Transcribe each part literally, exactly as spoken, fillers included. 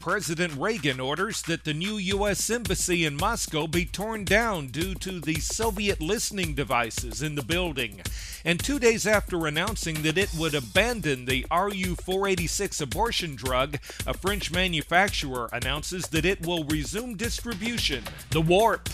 President Reagan orders that the new U S Embassy in Moscow be torn down due to the Soviet listening devices in the building. And two days after announcing that it would abandon the R U four eighty-six abortion drug, a French manufacturer announces that it will resume distribution. The Warp.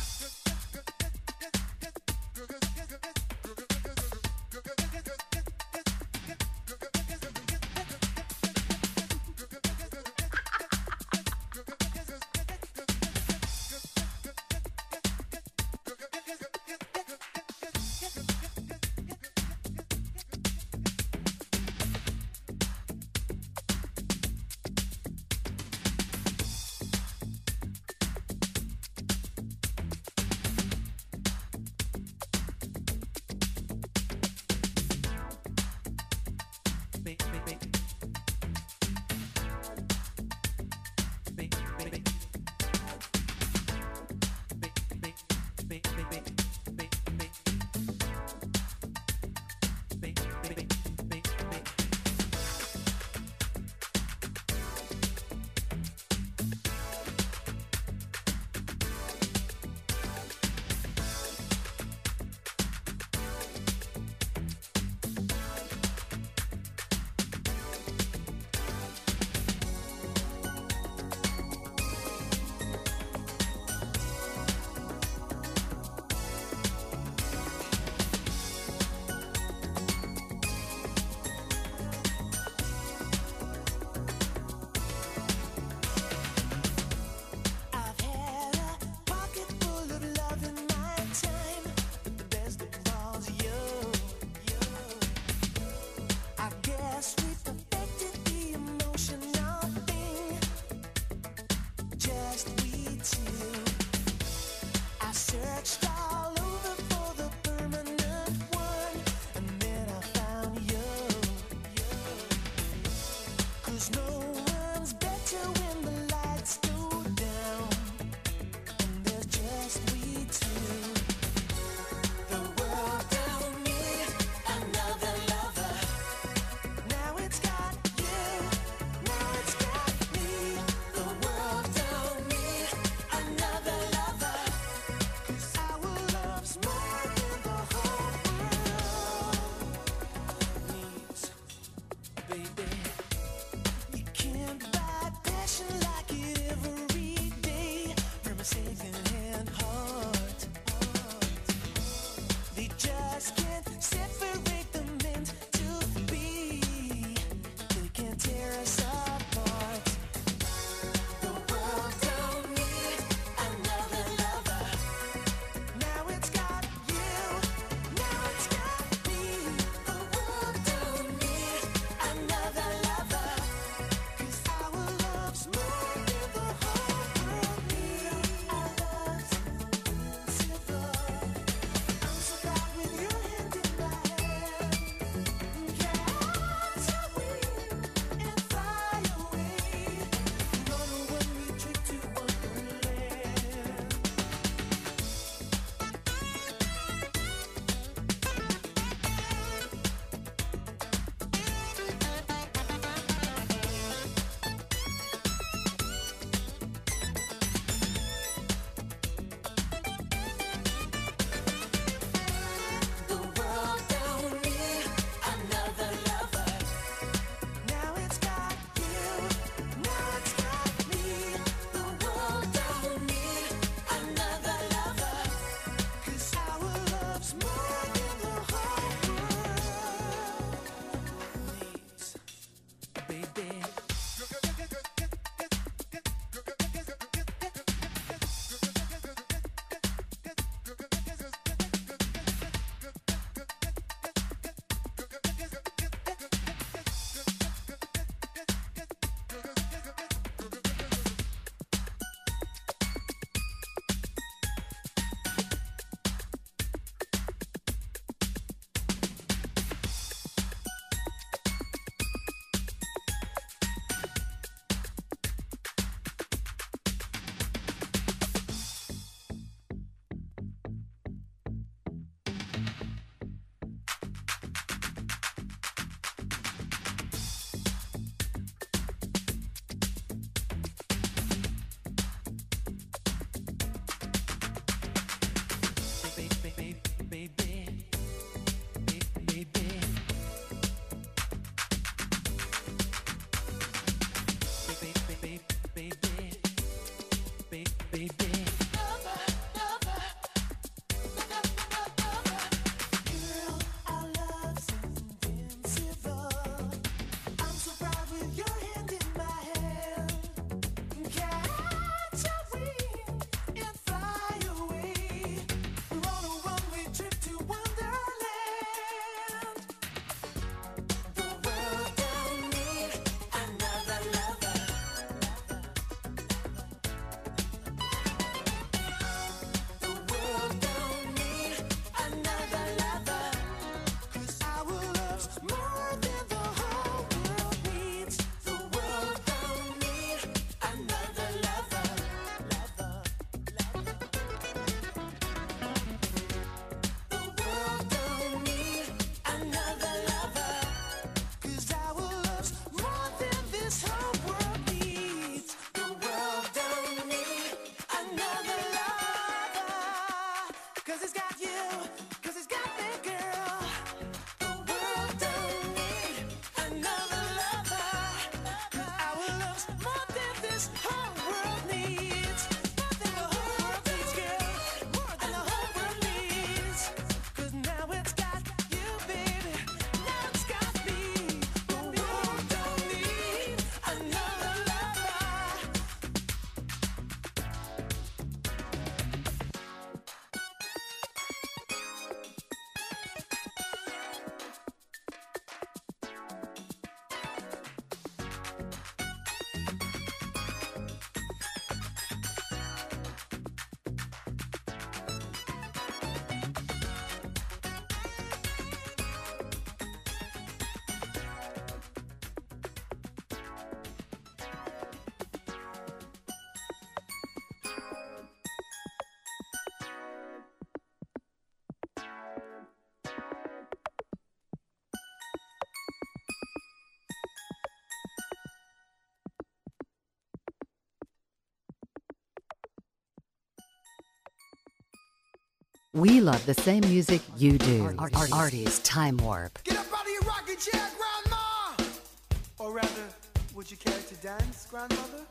We love the same music you do. Artie's Time Warp. Get up out of your rocking chair, Grandma! Or rather, would you care to dance, Grandmother?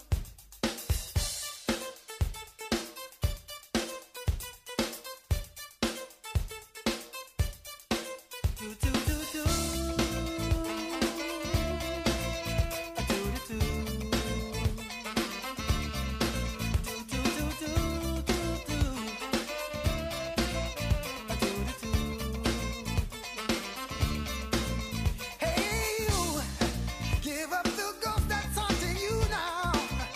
Do, do, do, do. A do, do, do. Do, do, do, do, do, do. A do, do, do. Hey, you, give up the ghost that's haunting you now.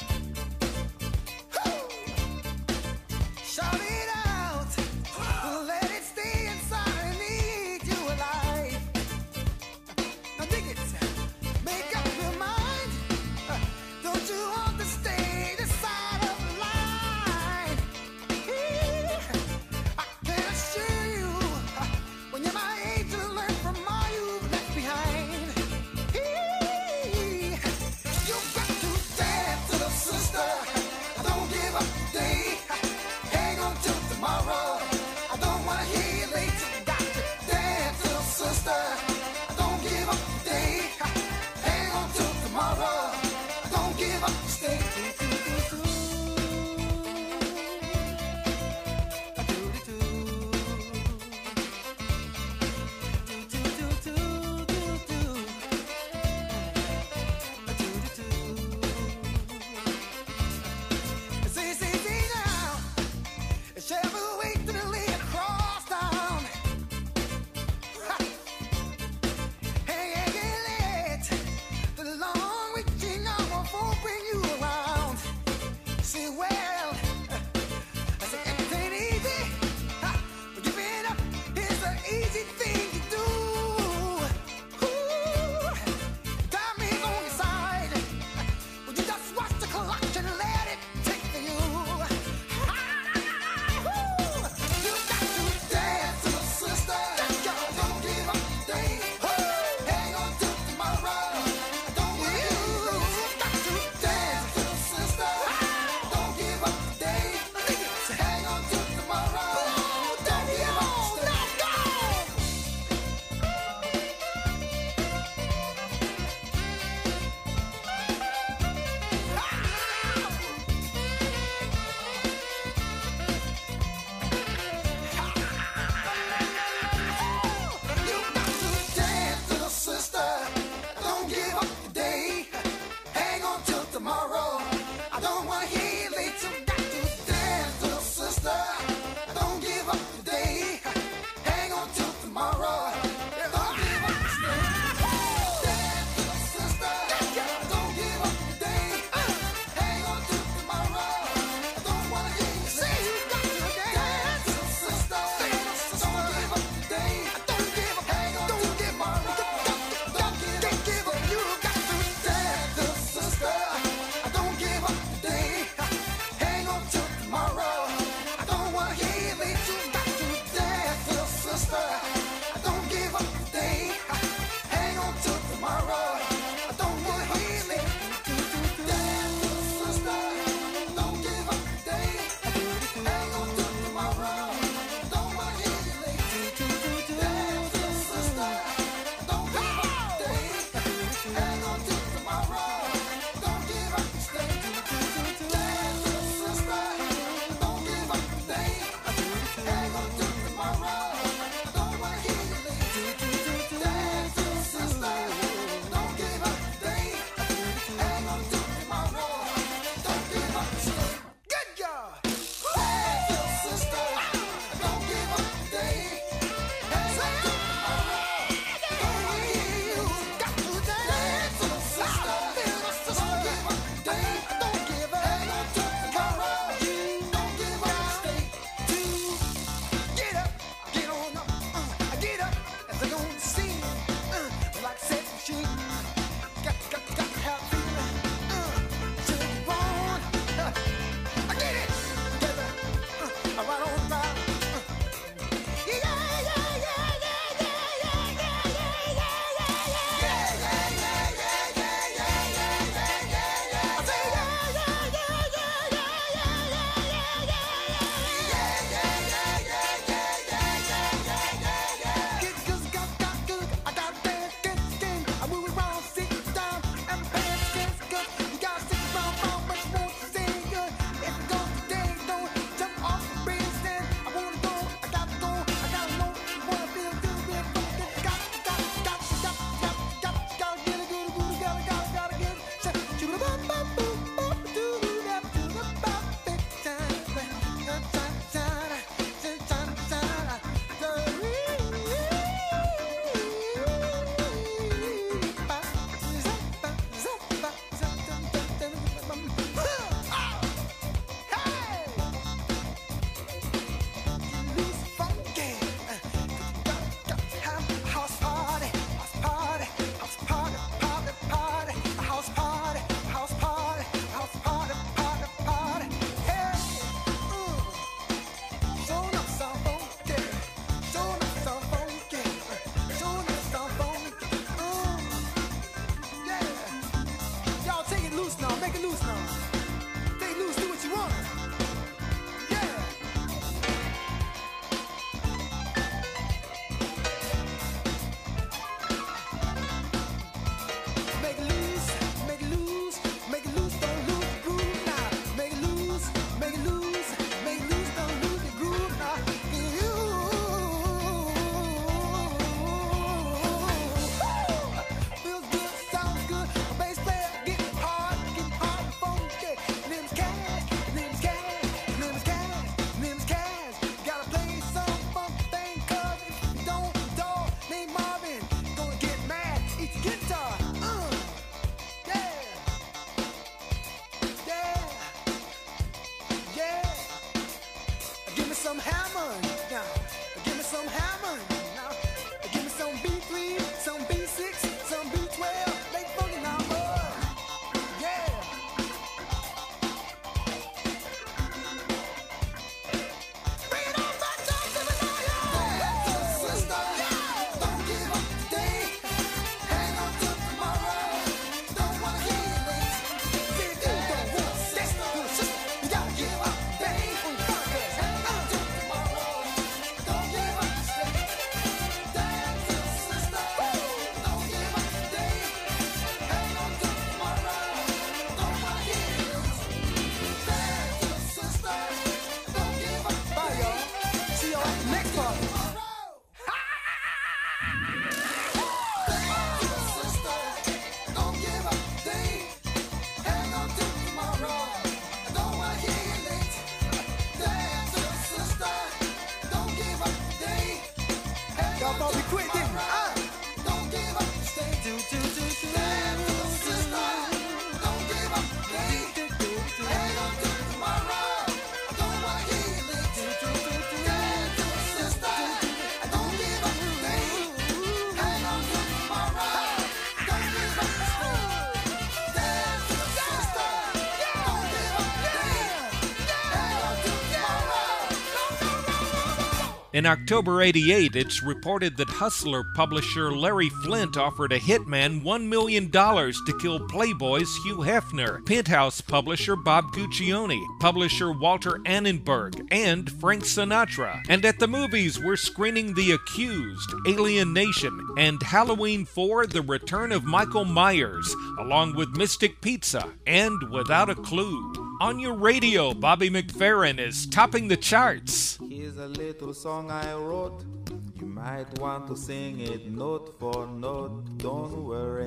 In October eighty-eight, it's reported that Hustler publisher Larry Flint offered a hitman one million dollars to kill Playboy's Hugh Hefner, Penthouse publisher Bob Guccione, publisher Walter Annenberg, and Frank Sinatra. And at the movies, we're screening The Accused, Alien Nation, and Halloween four, The Return of Michael Myers, along with Mystic Pizza and Without a Clue. On your radio, Bobby McFerrin is topping the charts. Here's a little song I wrote. You might want to sing it note for note. Don't worry.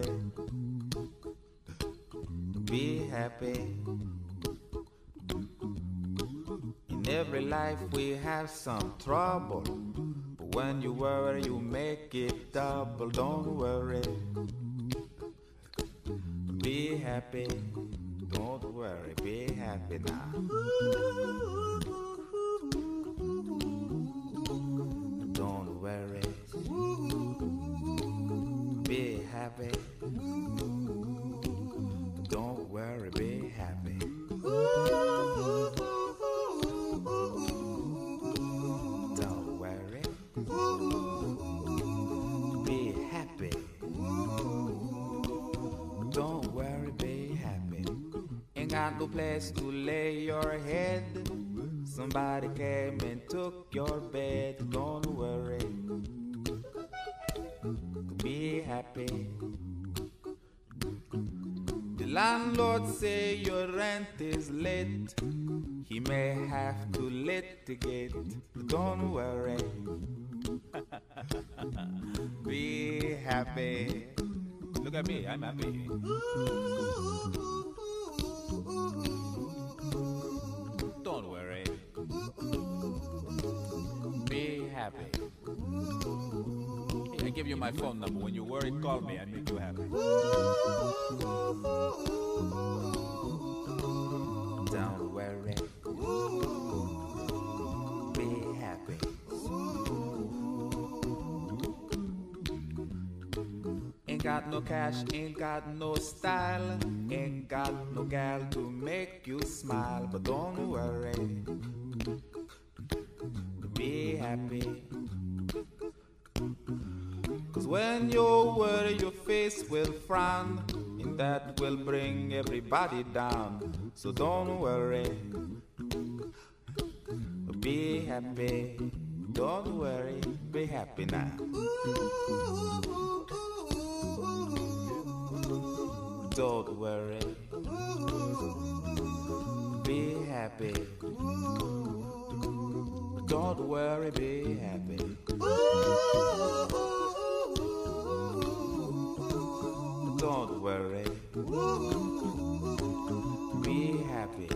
Be happy. In every life we have some trouble. But when you worry, you make it double. Don't worry. Be happy. Don't worry, be happy now. Don't worry. Be happy. Don't worry, be happy. Don't worry. Be happy. Don't worry, be happy. Ain't got no place to lay your head. Somebody came and took your bed. Don't worry. Be happy. The landlord say your rent is late. He may have to litigate. Don't worry. Be happy. Look at me, I'm happy. Don't worry. Be happy. Hey, I give you my phone number. When you worry, call me. I make you happy. Don't worry. Be happy. Ain't got no cash, ain't got no style, ain't got no gal to make you smile. But don't worry. Be happy. Cause when you worry, your face will frown, and that will bring everybody down. So don't worry. Be happy. Don't worry. Be happy now. Don't worry. Be happy. Don't worry, be happy. Don't worry. Be happy.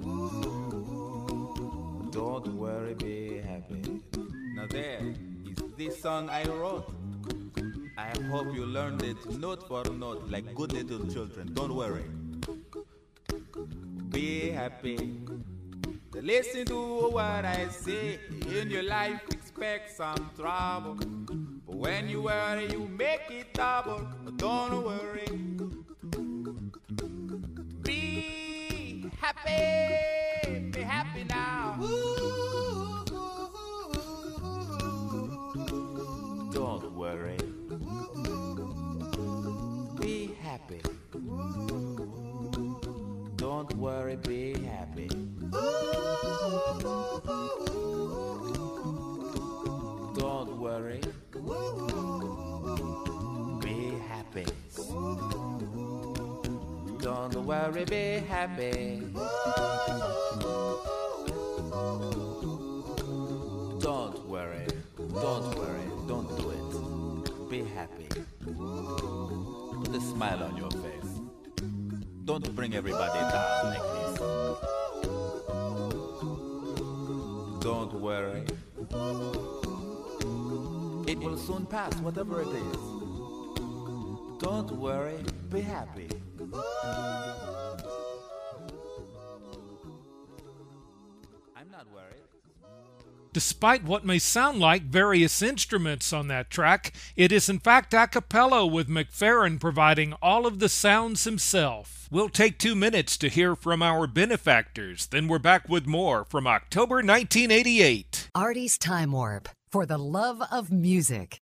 Don't worry, be happy. Now there is this song I wrote. I hope you learned it note for note like good little children. Don't worry. Be happy. Listen to what I say. In your life expect some trouble, but when you worry you make it double. But don't worry. Be happy. Be happy now. Don't worry. Be happy. Don't worry, be happy. Don't worry. Be happy. Don't worry, be happy. Don't worry. Don't worry. Don't do it. Be happy. Put a smile on your face. Don't bring everybody down like this. Don't worry. It will soon pass, whatever it is. Don't worry, be happy. I'm not worried. Despite what may sound like various instruments on that track, it is in fact a cappella with McFerrin providing all of the sounds himself. We'll take two minutes to hear from our benefactors, then we're back with more from October nineteen eighty-eight. Artie's Time Warp. for the love of music.